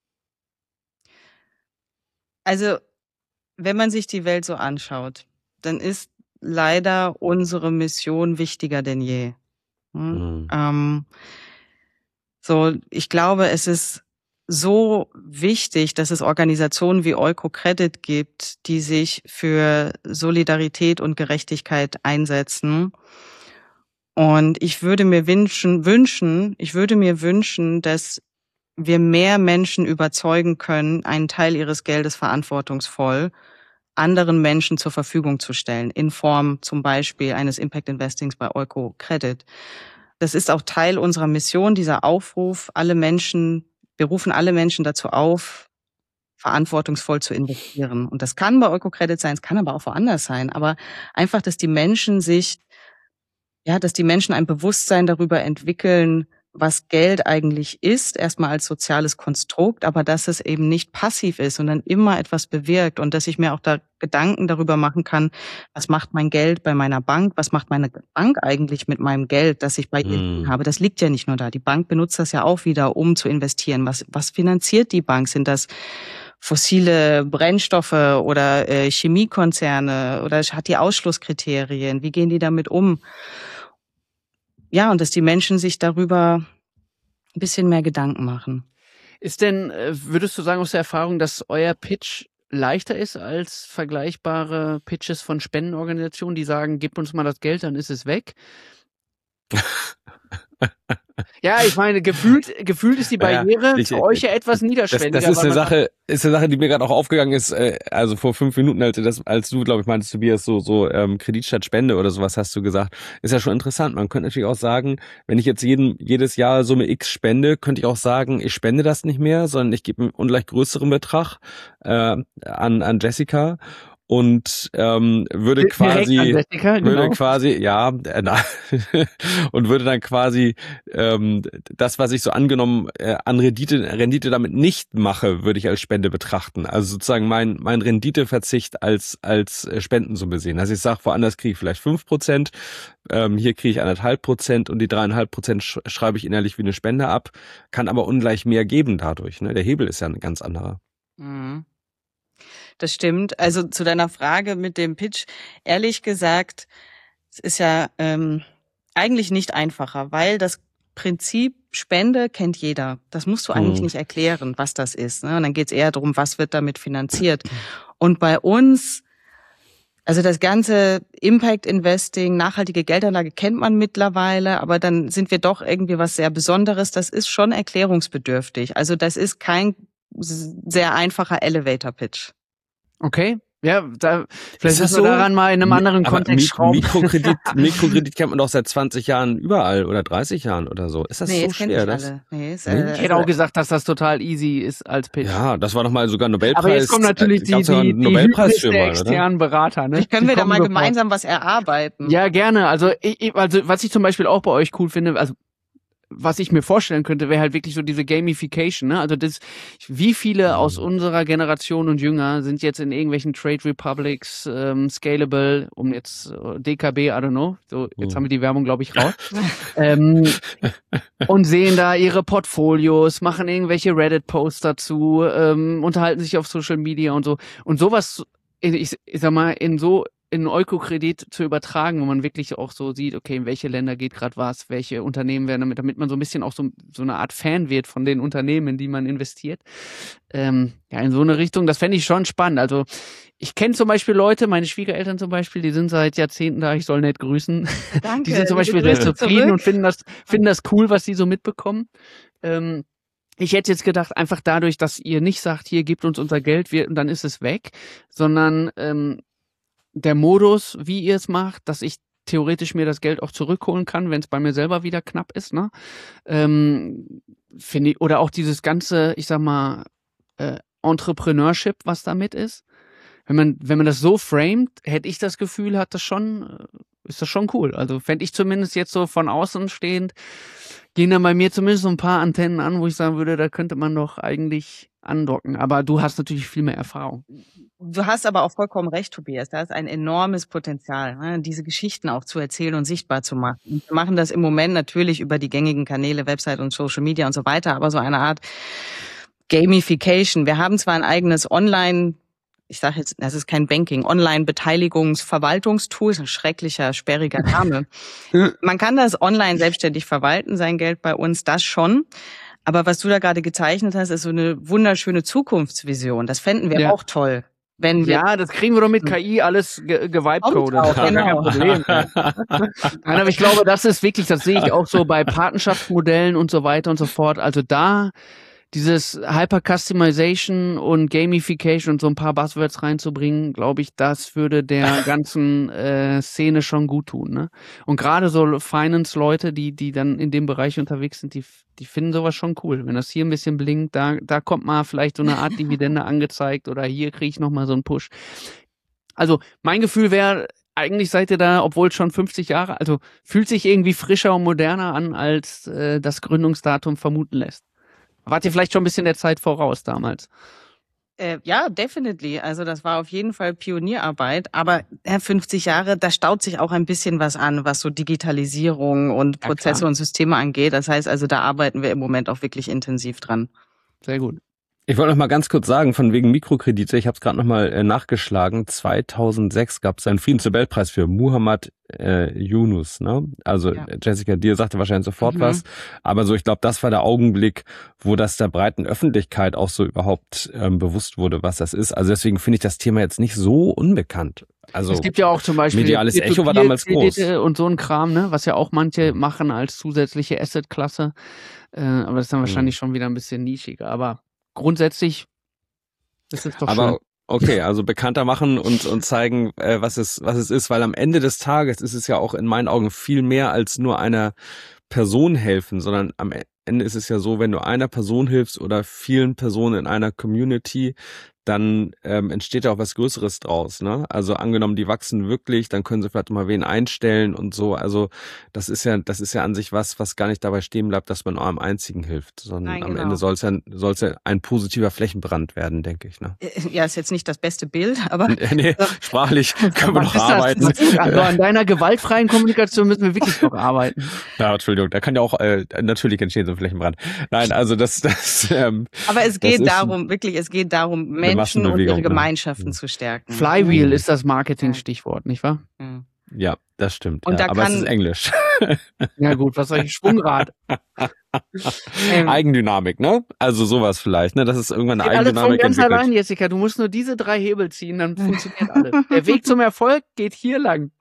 Also, wenn man sich die Welt so anschaut, dann ist leider unsere Mission wichtiger denn je. Hm? Mhm. Ähm, so, ich glaube, es ist so wichtig, dass es Organisationen wie Eukocredit gibt, die sich für Solidarität und Gerechtigkeit einsetzen. Und ich würde mir wünschen, wünschen, ich würde mir wünschen, dass wir mehr Menschen überzeugen können, einen Teil ihres Geldes verantwortungsvoll anderen Menschen zur Verfügung zu stellen, in Form zum Beispiel eines Impact Investings bei Eukocredit. Das ist auch Teil unserer Mission, dieser Aufruf, alle Menschen, wir rufen alle Menschen dazu auf, verantwortungsvoll zu investieren. Und das kann bei Eukocredit sein, es kann aber auch woanders sein. Aber einfach, dass die Menschen sich, ja, dass die Menschen ein Bewusstsein darüber entwickeln, was Geld eigentlich ist, erstmal als soziales Konstrukt, aber dass es eben nicht passiv ist, sondern immer etwas bewirkt und dass ich mir auch da Gedanken darüber machen kann, was macht mein Geld bei meiner Bank, was macht meine Bank eigentlich mit meinem Geld, das ich bei ihr Hm. habe. Das liegt ja nicht nur da. Die Bank benutzt das ja auch wieder, um zu investieren. Was, was finanziert die Bank? Sind das fossile Brennstoffe oder äh, Chemiekonzerne oder hat die Ausschlusskriterien? Wie gehen die damit um? Ja, und dass die Menschen sich darüber ein bisschen mehr Gedanken machen. Ist denn, äh, würdest du sagen aus der Erfahrung, dass euer Pitch leichter ist als vergleichbare Pitches von Spendenorganisationen, die sagen, gib uns mal das Geld, dann ist es weg? Ja, ich meine, gefühlt, gefühlt ist die Barriere Ja, ich- für euch ja etwas Das, niederschwelliger. das ist weil eine man sagt, Sache, ist eine Sache, die mir gerade auch aufgegangen ist, äh, also vor fünf Minuten, als, du das, als du, glaube ich, meintest, Tobias, so, so ähm, Kredit statt Spende oder sowas hast du gesagt, ist ja schon interessant. Man könnte natürlich auch sagen, wenn ich jetzt jeden, jedes Jahr Summe X spende, könnte ich auch sagen, ich spende das nicht mehr, sondern ich gebe einen ungleich größeren Betrag äh, an, an Jessica und ähm, würde direkt quasi an Jessica, würde genau. quasi, ja, äh, na, und würde dann quasi ähm, das, was ich so angenommen äh, an Rendite, Rendite damit nicht mache, würde ich als Spende betrachten. Also sozusagen mein mein Renditeverzicht als als äh, Spendensumme sehen. Also ich sage, woanders kriege ich vielleicht fünf Prozent, ähm, hier kriege ich anderthalb Prozent und die dreieinhalb Prozent sch schreibe ich innerlich wie eine Spende ab, kann aber ungleich mehr geben dadurch. Ne? Der Hebel ist ja ein ganz anderer. Mhm. Das stimmt. Also zu deiner Frage mit dem Pitch, ehrlich gesagt, es ist ja ähm, eigentlich nicht einfacher, weil das Prinzip Spende kennt jeder. Das musst du eigentlich Hm. nicht erklären, was das ist. Ne? Und dann geht es eher darum, was wird damit finanziert. Und bei uns, also das ganze Impact Investing, nachhaltige Geldanlage kennt man mittlerweile, aber dann sind wir doch irgendwie was sehr Besonderes. Das ist schon erklärungsbedürftig. Also das ist kein sehr einfacher Elevator-Pitch. Okay. Ja, da, vielleicht Ist das müssen wir so? daran mal in einem Mi- anderen aber Kontext Mi- schrauben. Mikrokredit, Mikrokredit kennt man doch seit zwanzig Jahren überall oder dreißig Jahren oder so. Ist das Nee, so das kennen schwer? nicht Das? alle. Nee, ist, Nee? äh, Ich hätte auch gesagt, dass das total easy ist als Pitch. Ja, das war doch mal sogar ein Nobelpreis. Aber jetzt kommen natürlich äh, die, gab's ja die, einen die Nobelpreis Hybris für der mal, oder? externen Berater. Ne? Vielleicht können Die wir da kommen mal sofort. gemeinsam was erarbeiten. Ja, gerne. Also, ich, ich- also, was ich zum Beispiel auch bei euch cool finde, also was ich mir vorstellen könnte, wäre halt wirklich so diese Gamification. Ne? Also das, wie viele aus unserer Generation und jünger sind jetzt in irgendwelchen Trade Republics, ähm, Scalable, um jetzt äh, D K B, I don't know, so jetzt Mhm. haben wir die Werbung, glaube ich, raus, ähm, und sehen da ihre Portfolios, machen irgendwelche Reddit-Posts dazu, ähm, unterhalten sich auf Social Media und so. Und sowas, ich, ich sag mal, in so in Eukokredit zu übertragen, wo man wirklich auch so sieht, okay, in welche Länder geht gerade was, welche Unternehmen werden damit, damit man so ein bisschen auch so, so eine Art Fan wird von den Unternehmen, in die man investiert. Ähm, ja, in so eine Richtung, das fände ich schon spannend. Also ich kenne zum Beispiel Leute, meine Schwiegereltern zum Beispiel, die sind seit Jahrzehnten da, ich soll nett grüßen. Danke. Die sind zum Beispiel liebe sehr Grüße zufrieden zurück. und finden das, finden das cool, was sie so mitbekommen. Ähm, ich hätte jetzt gedacht, einfach dadurch, dass ihr nicht sagt, hier, gebt uns unser Geld, wir, und dann ist es weg, sondern ähm, der Modus, wie ihr es macht, dass ich theoretisch mir das Geld auch zurückholen kann, wenn es bei mir selber wieder knapp ist, ne? Ähm, finde ich, oder auch dieses ganze, ich sag mal, äh, Entrepreneurship, was damit ist. Wenn man, wenn man das so framet, hätte ich das Gefühl, hat das schon, äh, ist das schon cool. Also fände ich zumindest jetzt so von außen stehend, gehen dann bei mir zumindest so ein paar Antennen an, wo ich sagen würde, da könnte man doch eigentlich andocken. Aber du hast natürlich viel mehr Erfahrung. Du hast aber auch vollkommen recht, Tobias. Da ist ein enormes Potenzial, ne, diese Geschichten auch zu erzählen und sichtbar zu machen. Und wir machen das im Moment natürlich über die gängigen Kanäle, Website und Social Media und so weiter, aber so eine Art Gamification. Wir haben zwar ein eigenes Online, ich sage jetzt, das ist kein Banking, Online-Beteiligungsverwaltungstool, ist ein schrecklicher, sperriger Name. Man kann das online selbstständig verwalten, sein Geld bei uns, das schon. Aber was du da gerade gezeichnet hast, ist so eine wunderschöne Zukunftsvision. Das fänden wir Ja. auch toll. wenn wir... Ja, das kriegen wir doch mit K I alles ge gewibecoded. Das ist genau. kein Problem. Nein, aber ich glaube, das ist wirklich, das sehe ich auch so bei Patenschaftsmodellen und so weiter und so fort. Also da dieses Hyper-Customization und Gamification und so ein paar Buzzwords reinzubringen, glaube ich, das würde der ganzen äh, Szene schon gut tun. Ne? Und gerade so Finance-Leute, die die dann in dem Bereich unterwegs sind, die, die finden sowas schon cool. Wenn das hier ein bisschen blinkt, da, da kommt mal vielleicht so eine Art Dividende angezeigt oder hier kriege ich nochmal so einen Push. Also mein Gefühl wäre, eigentlich seid ihr da, obwohl schon fünfzig Jahre, also fühlt sich irgendwie frischer und moderner an, als äh, das Gründungsdatum vermuten lässt. Wart ihr vielleicht schon ein bisschen der Zeit voraus damals? Äh, ja, definitely. Also das war auf jeden Fall Pionierarbeit. Aber äh, fünfzig Jahre, da staut sich auch ein bisschen was an, was so Digitalisierung und Prozesse ja, und Systeme angeht. Das heißt also, da arbeiten wir im Moment auch wirklich intensiv dran. Sehr gut. Ich wollte noch mal ganz kurz sagen, von wegen Mikrokredite, ich habe es gerade noch mal äh, nachgeschlagen, zweitausendsechs gab es einen Friedensnobelpreis für Muhammad äh, Yunus, ne? Also ja. Jessica, dir sagte wahrscheinlich sofort mhm. was, aber so, ich glaube, das war der Augenblick, wo das der breiten Öffentlichkeit auch so überhaupt ähm, bewusst wurde, was das ist. Also deswegen finde ich das Thema jetzt nicht so unbekannt. Also es gibt ja auch zum Beispiel mediales Echo war damals groß. Und so ein Kram, ne? Was ja auch manche machen als zusätzliche Asset-Klasse, äh, aber das ist dann wahrscheinlich mhm. schon wieder ein bisschen nischiger, aber grundsätzlich ist es doch aber schön. Okay, also bekannter machen und und zeigen, äh, was es was es ist, weil am Ende des Tages ist es ja auch in meinen Augen viel mehr als nur einer Person helfen, sondern am Ende ist es ja so, wenn du einer Person hilfst oder vielen Personen in einer Community, dann ähm, entsteht ja auch was Größeres draus, ne? Also angenommen, die wachsen wirklich, dann können sie vielleicht mal wen einstellen und so. Also das ist ja, das ist ja an sich was, was gar nicht dabei stehen bleibt, dass man nur einem einzigen hilft, sondern Nein, am genau. Ende soll es ja, soll es ja ein positiver Flächenbrand werden, denke ich, ne? Ja, ist jetzt nicht das beste Bild, aber nee, sprachlich können wir noch ist arbeiten. Das? Also an deiner gewaltfreien Kommunikation müssen wir wirklich noch arbeiten. Ja, Entschuldigung, da kann ja auch äh, natürlich entstehen so ein Flächenbrand. Nein, also das, das. Ähm, aber es geht darum, wirklich, es geht darum, Menschen und ihre Gemeinschaften ne? zu stärken. Flywheel mhm. ist das Marketing-Stichwort, nicht wahr? Mhm. Ja, das stimmt. Und ja, da aber kann, es ist Englisch. Ja gut, was soll ich? Schwungrad. ähm, Eigendynamik, ne? Also sowas vielleicht, ne? Das ist irgendwann eine geht Eigendynamik alles von ganz entwickelt. allein, Jessica. Du musst nur diese drei Hebel ziehen, dann funktioniert alles. Der Weg zum Erfolg geht hier lang.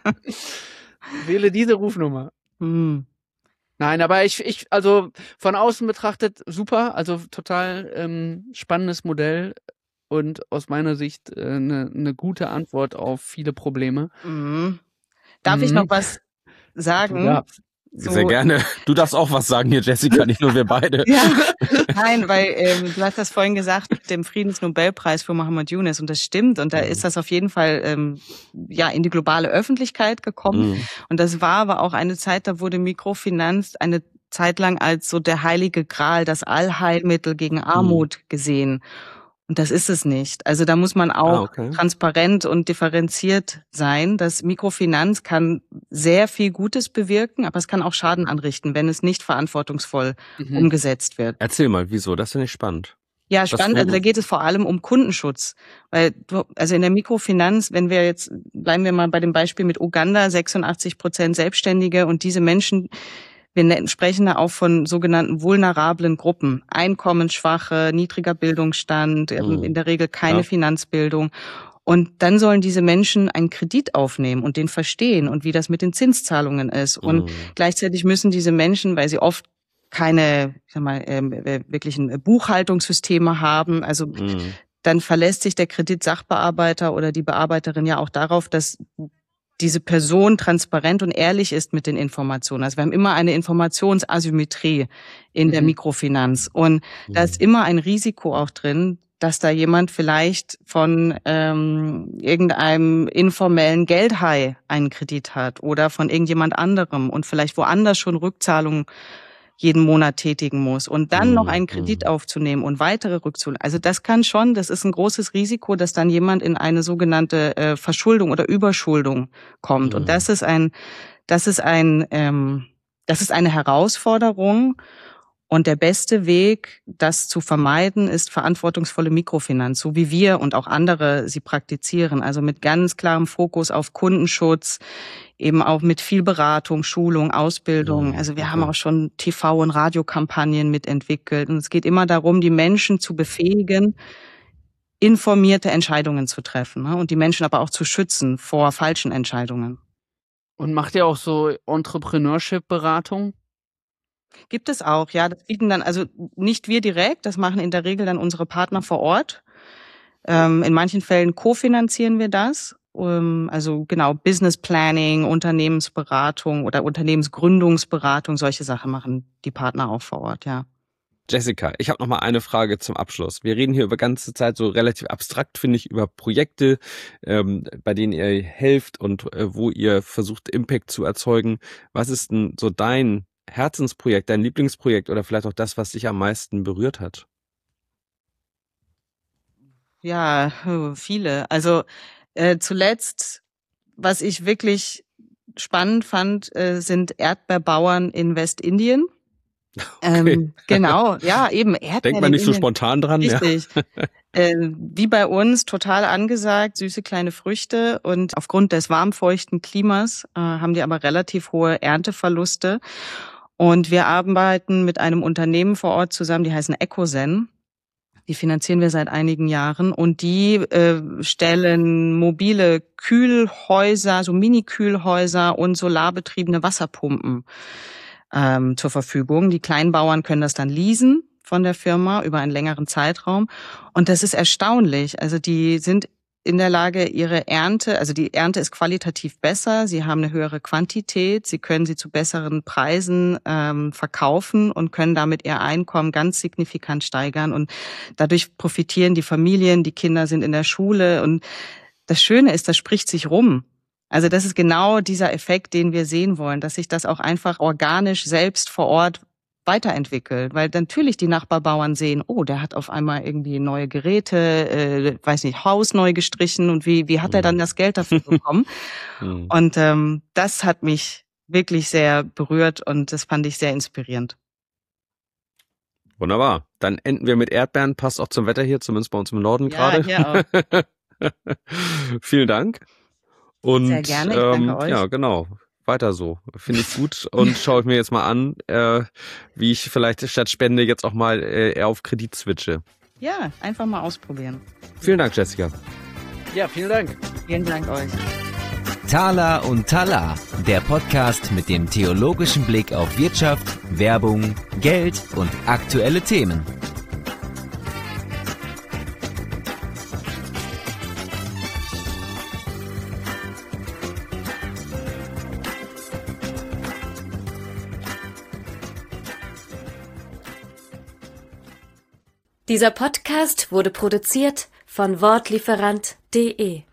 Wähle diese Rufnummer. Mhm. Nein, aber ich, ich, also von außen betrachtet super, also total ähm, spannendes Modell und aus meiner Sicht eine äh, ne gute Antwort auf viele Probleme. Mhm. Darf mhm. ich noch was sagen? Ja. So. Sehr gerne. Du darfst auch was sagen hier, Jessica, nicht nur wir beide. Ja, nein, weil ähm, du hast das vorhin gesagt mit dem Friedensnobelpreis für Muhammad Yunus und das stimmt und da ist das auf jeden Fall ähm, ja in die globale Öffentlichkeit gekommen mhm. und das war aber auch eine Zeit, da wurde Mikrofinanz eine Zeit lang als so der heilige Gral, das Allheilmittel gegen Armut mhm. gesehen. Und das ist es nicht. Also da muss man auch ah, okay. transparent und differenziert sein. Das Mikrofinanz kann sehr viel Gutes bewirken, aber es kann auch Schaden anrichten, wenn es nicht verantwortungsvoll mhm. umgesetzt wird. Erzähl mal, wieso? Das finde ich spannend. Ja, spannend. Also da geht es vor allem um Kundenschutz. Weil du, also in der Mikrofinanz, wenn wir jetzt, bleiben wir mal bei dem Beispiel mit Uganda, sechsundachtzig Prozent Selbstständige und diese Menschen, wir sprechen da auch von sogenannten vulnerablen Gruppen, einkommensschwache, niedriger Bildungsstand, mhm. in der Regel keine ja. Finanzbildung. Und dann sollen diese Menschen einen Kredit aufnehmen und den verstehen und wie das mit den Zinszahlungen ist. Und mhm. gleichzeitig müssen diese Menschen, weil sie oft keine, ich sag mal, äh, wirklichen Buchhaltungssysteme haben, also mhm. dann verlässt sich der Kreditsachbearbeiter oder die Bearbeiterin ja auch darauf, dass diese Person transparent und ehrlich ist mit den Informationen. Also wir haben immer eine Informationsasymmetrie in mhm. der Mikrofinanz. Und mhm. da ist immer ein Risiko auch drin, dass da jemand vielleicht von ähm, irgendeinem informellen Geldhai einen Kredit hat oder von irgendjemand anderem und vielleicht woanders schon Rückzahlungen jeden Monat tätigen muss und dann mhm. noch einen Kredit aufzunehmen und weitere Rückzahlungen. Also das kann schon, das ist ein großes Risiko, dass dann jemand in eine sogenannte äh, Verschuldung oder Überschuldung kommt. Mhm. Und das ist ein, das ist ein, ähm, das ist eine Herausforderung. Und der beste Weg, das zu vermeiden, ist verantwortungsvolle Mikrofinanz, so wie wir und auch andere sie praktizieren. Also mit ganz klarem Fokus auf Kundenschutz, eben auch mit viel Beratung, Schulung, Ausbildung. Also wir okay. haben auch schon T V- und Radiokampagnen mitentwickelt. Und es geht immer darum, die Menschen zu befähigen, ihre Kundenschaften zu stärken. Also das ist ein, das ist eine Herausforderung. Und der beste Weg, das zu vermeiden, ist verantwortungsvolle Mikrofinanz, so wie wir und auch andere sie praktizieren. Also mit ganz klarem Fokus auf Kundenschutz, eben auch mit viel Beratung, Schulung, Ausbildung. Also wir haben auch schon T V- und Radiokampagnen mitentwickelt. Und es geht immer darum, die Menschen zu befähigen, informierte Entscheidungen zu treffen, ne? Und die Menschen aber auch zu schützen vor falschen Entscheidungen. Und macht ihr auch so Entrepreneurship-Beratung? Gibt es auch, ja. Das bieten dann, also nicht wir direkt, das machen in der Regel dann unsere Partner vor Ort. Ähm, in manchen Fällen kofinanzieren wir das. Um, also genau, Business Planning, Unternehmensberatung oder Unternehmensgründungsberatung, solche Sachen machen die Partner auch vor Ort, ja. Jessica, ich habe noch mal eine Frage zum Abschluss. Wir reden hier über ganze Zeit so relativ abstrakt, finde ich, über Projekte, ähm, bei denen ihr helft und äh, wo ihr versucht, Impact zu erzeugen. Was ist denn so dein Herzensprojekt, dein Lieblingsprojekt oder vielleicht auch das, was dich am meisten berührt hat? Ja, viele. Also äh, zuletzt, was ich wirklich spannend fand, äh, sind Erdbeerbauern in Westindien. Okay. Ähm, genau, ja, eben Erdbeeren. Denkt man nicht so spontan dran, richtig. Ja. äh, wie bei uns, total angesagt, süße kleine Früchte. Und aufgrund des warmfeuchten Klimas äh, haben die aber relativ hohe Ernteverluste. Und wir arbeiten mit einem Unternehmen vor Ort zusammen, die heißen Ecosen. Die finanzieren wir seit einigen Jahren und die äh, stellen mobile Kühlhäuser, so Mini-Kühlhäuser und solarbetriebene Wasserpumpen ähm, zur Verfügung. Die Kleinbauern können das dann leasen von der Firma über einen längeren Zeitraum. Und das ist erstaunlich. Also die sind in der Lage, ihre Ernte, also die Ernte ist qualitativ besser, sie haben eine höhere Quantität, sie können sie zu besseren Preisen ähm, verkaufen und können damit ihr Einkommen ganz signifikant steigern. Und dadurch profitieren die Familien, die Kinder sind in der Schule. Und das Schöne ist, das spricht sich rum. Also das ist genau dieser Effekt, den wir sehen wollen, dass sich das auch einfach organisch selbst vor Ort weiterentwickelt, weil natürlich die Nachbarbauern sehen, oh, der hat auf einmal irgendwie neue Geräte, äh, weiß nicht, Haus neu gestrichen und wie wie hat er dann das Geld dafür bekommen? Und ähm, das hat mich wirklich sehr berührt und das fand ich sehr inspirierend. Wunderbar. Dann enden wir mit Erdbeeren, passt auch zum Wetter hier, zumindest bei uns im Norden ja, gerade. Hier auch. Vielen Dank. Und sehr gerne, ich danke ähm, euch. Ja, genau. Weiter so. Finde ich gut und schaue ich mir jetzt mal an, äh, wie ich vielleicht statt Spende jetzt auch mal äh, eher auf Kredit switche. Ja, einfach mal ausprobieren. Vielen Dank, Jessica. Ja, vielen Dank. Vielen Dank euch. Tala und Tala, der Podcast mit dem theologischen Blick auf Wirtschaft, Werbung, Geld und aktuelle Themen. Dieser Podcast wurde produziert von wortlieferant punkt de.